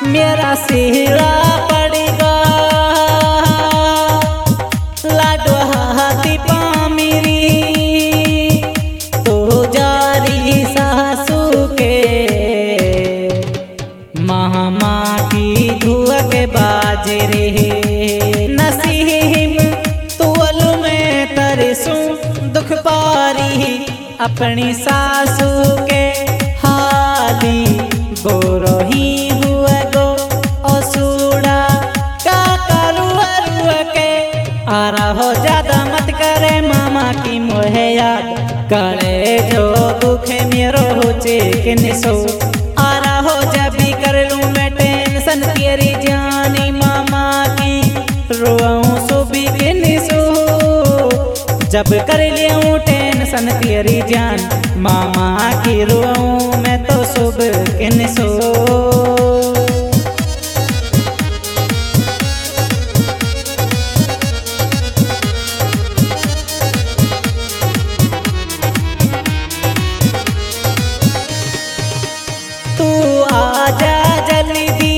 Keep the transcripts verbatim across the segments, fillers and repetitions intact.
मेरा सिहरा पड़ेगा लाडो हाथी पामिरी तो जारी सासू के मामा की धुआ के बाजे रे नसीम तुअल में तरसू दुख पारी अपनी सासू के हाली बोरोही हुआ गो असुड़ा का करुआ रुआ के आ रहो ज्यादा मत करे मामा की मोहे याद करे जो दुखे मेरो हो चिकन सो आ रहो जब भी कर लूं मैं टेंशन तेरी जानी मामा की रोऊं सो भी किन सो जब कर लिया टेंशन तेरी जान मामा की रोऊं मैं तो सुबह किन सो तू आजा जल्दी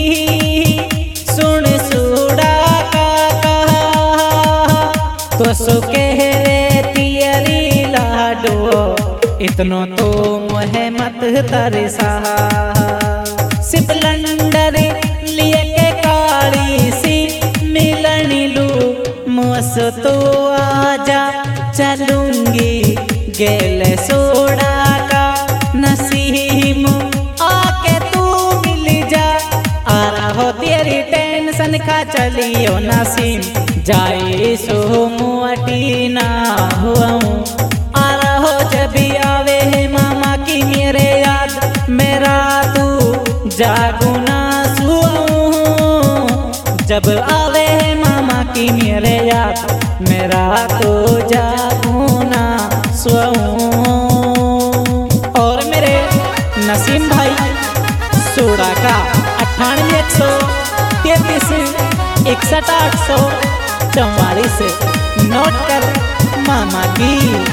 सुन सुड़ा का कहा तो सो कह तियरी लाडो इतनो तो मोहे मत तरसा सिप लंडर लिए के काली सी मिलनी लू मुस तो आजा चलूंगी गेल सोड़ा का नसीम आके तू मिल जा आ रहो तेरी टेंशन का चलियो नसीम जाए सो मुअटी ना हुआ आ रहो जब भी आवे है मामा की मेरे याद मेरा तू जागू ना सुऊं जब आवे है मामा की मेरे याद मेरा तो जागू ना सुऊं और मेरे नसीम भाई सोड़ा का अट्ठानवे एक सौ तैतीस इकसठ आठ सौ चौवालीस नोट कर मामा की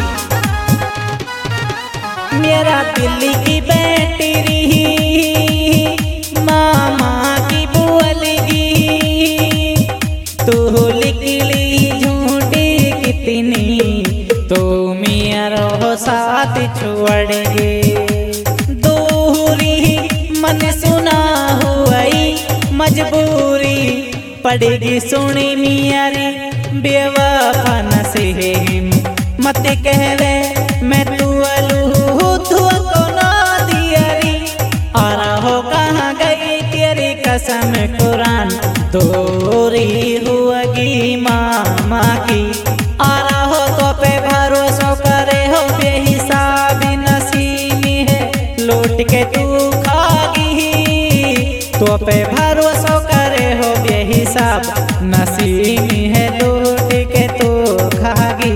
मेरा दिल्ली की बेटी रही मामा की बुअलगी तू लिखली झूठी कितनी तो मेरा साथ छोड़ गे दूरी मन सुना हुई मजबूरी पड़ेगी सुनी मियारी बेवफा नसीम मत कहवे मैं तू अलू तू तो ना दियरी आ रहो कहाँ गई तेरी कसम कुरान दूरी हुएगी मामा की आ रहो तो पे भरोसा करे हो बेहिसाब नसीमी है लौट के तू खागी तो पे भरोसा करे हो बेहिसाब नसीमी है लौट के तू खागी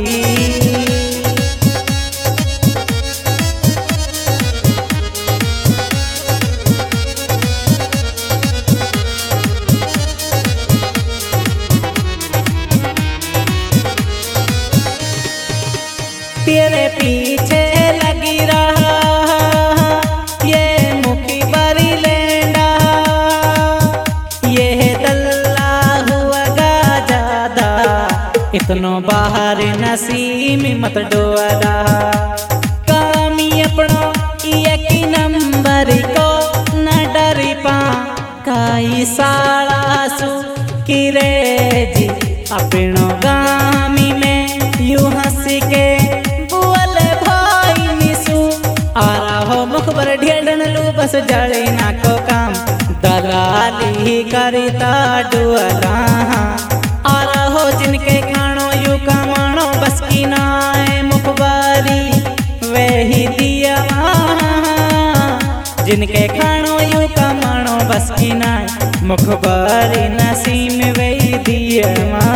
तेरे पीछे लगी रहा ये मुखी बरी लेंडा ये दल्ला हुआ गा ज्यादा इतनो बाहर नसीम मत डोला कामी अपनो एक नंबर को न डरी पा काई साला सु किरे जी अपनो गामी में यूं हंस के मुखबर ढेडन लू बस जड़े ना को काम दलाली करता डुअला आ रहो जिनके खानो यू कमानो बस की नाए मुखबारी वही दिया जिनके खानो यू कमानो बस की नाए मुखबारी नसीम वही दिया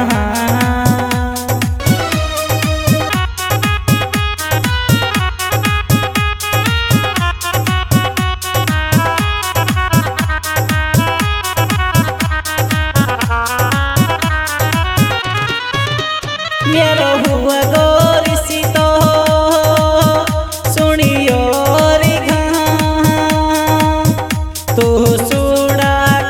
मेरो हुआ गोरी सी तो सुनियो रे घा तू सुड़ा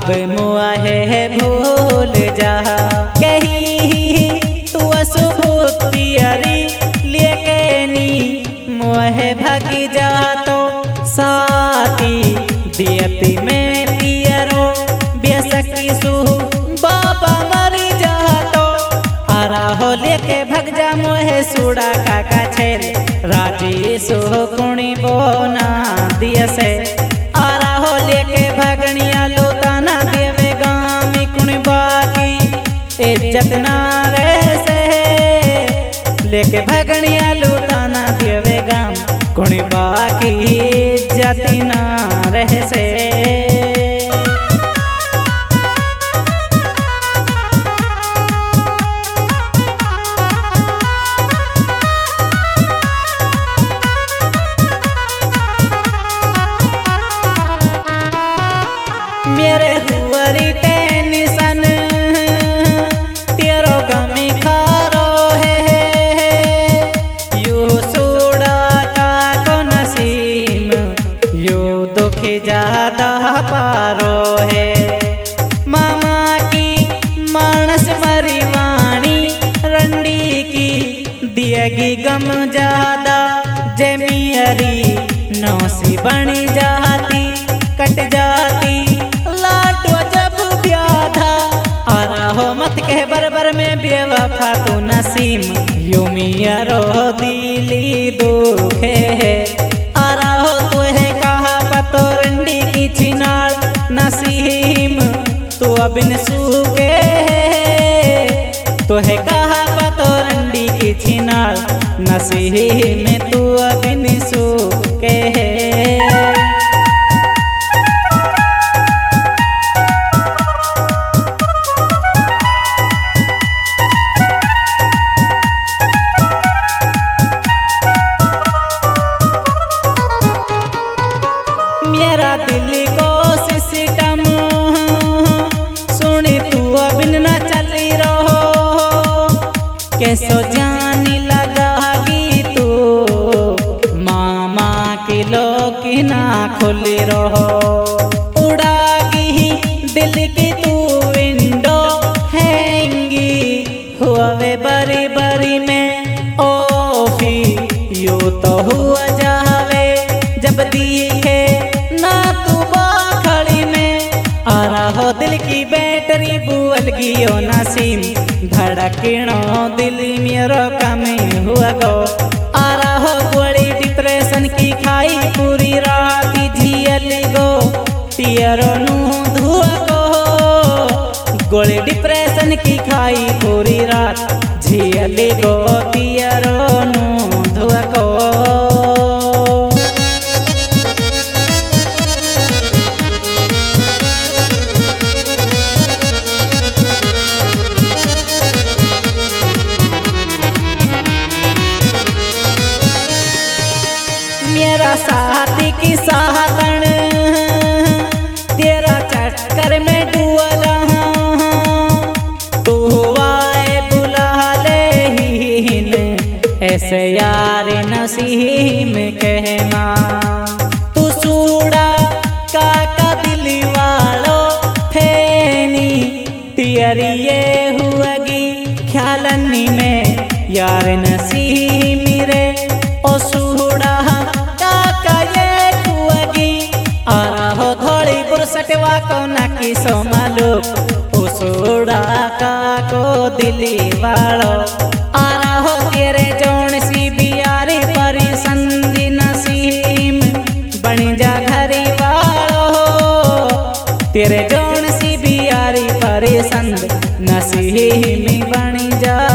अब मुआ है भूल जा कही तू असुभूतियरी लेके नी मुहे भगी जा तो साथी दियती में पियरो बेसकी सु बाबा मरी जा तो आरा हो लेके भग जा मोहे सुड़ा काका छेल राजी सु कुणी बोना दिया से आरा हो लेके भगनिया लोताना देवे गामी कुणी बाकी इज्जत ना रह से लेके भगनिया लोताना देवे गाम कुणी बाकी इज्जत ना रह से मेरे हुआरी टेंशन तेरो गमी खारो है यू सोड़ा का को नसीम यू दुख ज्यादा पारो है मामा की मानस मरी वाणी रंडी की दिएगी गम ज्यादा जमीरी नौसी बनी जाती कट जाती जब ब्याधा आरा हो मत कह बरबर में बेवफा तू नसीम यू मिया रो दिली दुखे है आरा हो तू है कहा पतो रंडी की छिनाल नसीम तू अबिन सूखे तो है कहा पतो रंडी की छिनाल नसीम तू अबिन सूखे है मेरा दिल को सिस्टम सुनी तू अबिन न चली रहो कैसो जानी लगागी तू मामा की लोग की ना खुली रहो उड़ागी दिल की तू विंडो हैंगी हुआ वे बरी बरी में ओफी यू तो हुआ जावे जब दिखे ना तू बाखड़ी में आरा हो दिल की बैटरी बुअल गियो नसीम धड़कनो दिल मेरो कमी हुआ गो आरा हो गोली डिप्रेशन की खाई पूरी रात झियल गो पियरो नू धुआ गो गोली डिप्रेशन की खाई पूरी रात झियल गो पियरो नू धुआ गो मेरा साथी की साहतन तेरा चक्कर में डुअला तू आए बुला ले ही ऐसे यार नसीम कहना तू सूड़ा काका दिल वालो फेनी तेरी ये हुएगी ख्यालनी में यार नसीम रे ओ सूड़ा सटवा को नाकी सोमालो उसोड़ा का को दिली वालो आरा हो तेरे जोन सी बियारी परी संधि नसीम बन जा घरी वालो तेरे जोन सी बियारी परी संध नसीम बन जा